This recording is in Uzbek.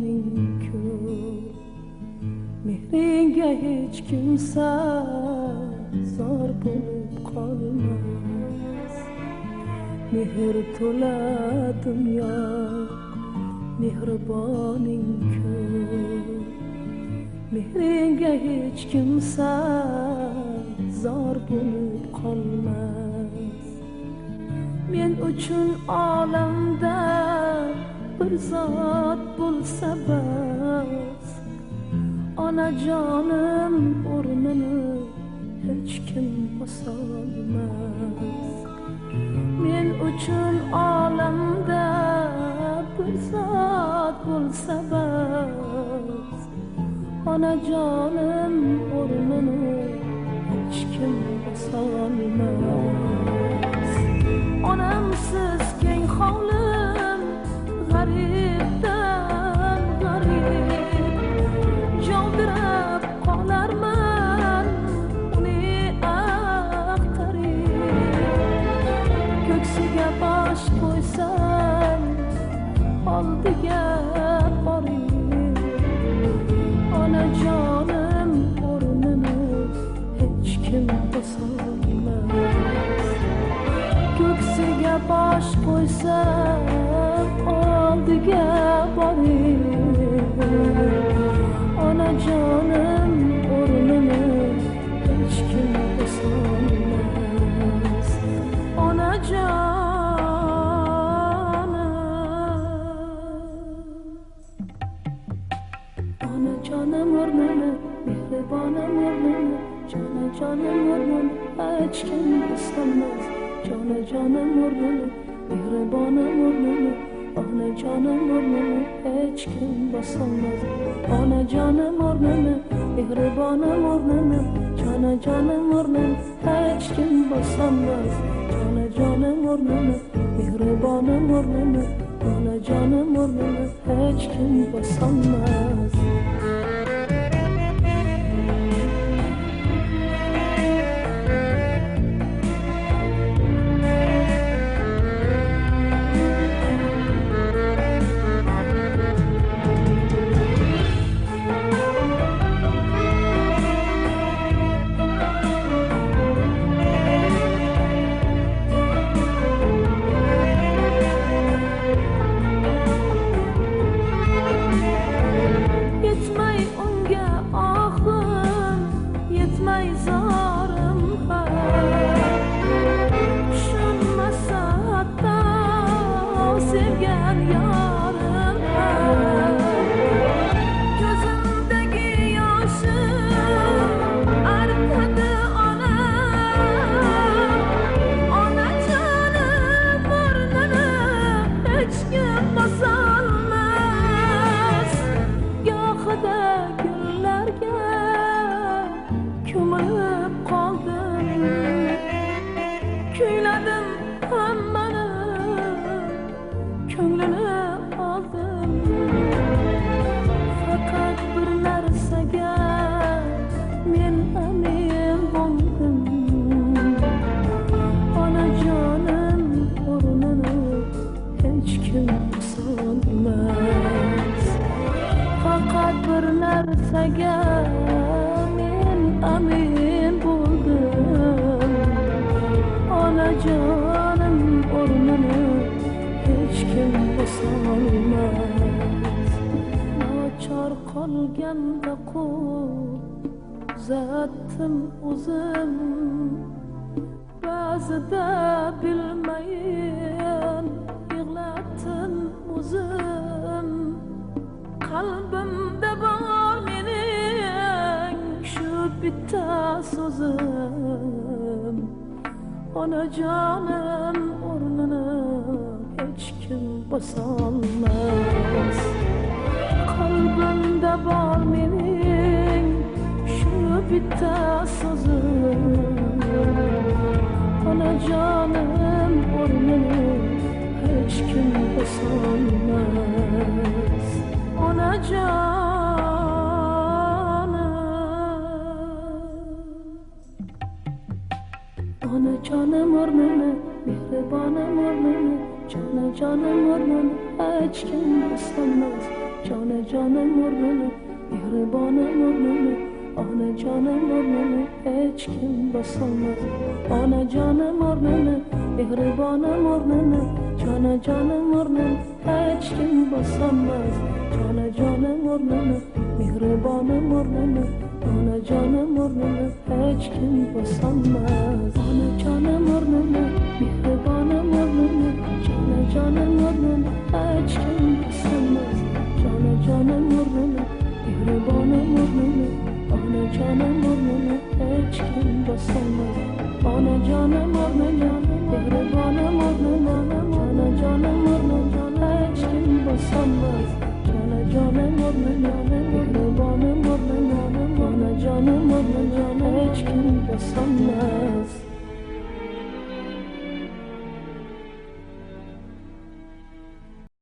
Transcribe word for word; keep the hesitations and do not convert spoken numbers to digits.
mehrboning-ku, mehringga hech kimsa zor bo'lib qolmas. Mehr to'la dunyo mehrboning-ku, mehringga hech kimsa zor bo'lib qolmas. Men uchun olamda bir zot bo'lsa bas, onajonim o'rnini hech kim bosolmas. Men uchun olamda bir zot bo'lsa bas, onajonim o'rnini hech kim bosolmas. Onamsiz keng hovlim g'aribdan g'arib, javdirab qolarman uni aqtarib. Ko'ksiga bosh qo'ysam oldiga borib, onajonim o'rnini hech kim bosolmas. Ko'ksiga bosh qo'ysam oldiga borib, onajonim o'rnini hech kim bosolmas. Onajonim, onajonim o'rnini, mehribonim o'rnini, jonajonim o'rnini hech kim bosolmas. Jonajonim o'rnini, mehribonim o'rnini, onajonim o'rnini hech kim bosolmas. Onajonim o'rnini, mehribonim o'rnini, jonajonim o'rnini hech kim bosolmas. Jonajonim o'rnini, mehribonim o'rnini, onajonim o'rnini hech kim bosolmas. Faqat bir narsaga men amin bo'ldim. Onajonim o'rnini hech kim bosolmas. Nochor qolganda uzatdim o'zim, ba'zida bilmayin yig'latdim o'zim. Qalbimda bor mening shu bitta so'zim, onajonim o'rnini hech kim bosolmas. Qalbimda bor mening shu bitta so'zim, onajonim o'rnini hech kim bosolmas. Onajonim, onajonim o'rnini, mehribonim o'rnini, jonajonim o'rnini hech kim bosolmas. Canı canım ornunu, mihribanım ornunu, ana canım ornunu hiç kim basamaz. Ana canım ornunu, mihribanım ornunu, cana canım ornunu hiç kim basamaz. Cana canım ornunu, mihribanım ornunu, ana canım ornunu hiç kim basamaz. Ana canım ornunu, mihribanım ornunu, cana canım ornunu hiç kim basamaz. Cana canım ornunu, mihribanım ornunu, ana canım ornunu hiç kim basamaz. Ana canım ornunu, mihribanım ornunu, cana canım ornunu hiç kim basamaz. Cana canım ornunu, mihribanım ornunu, ana canım ornunu hiç kim basamaz.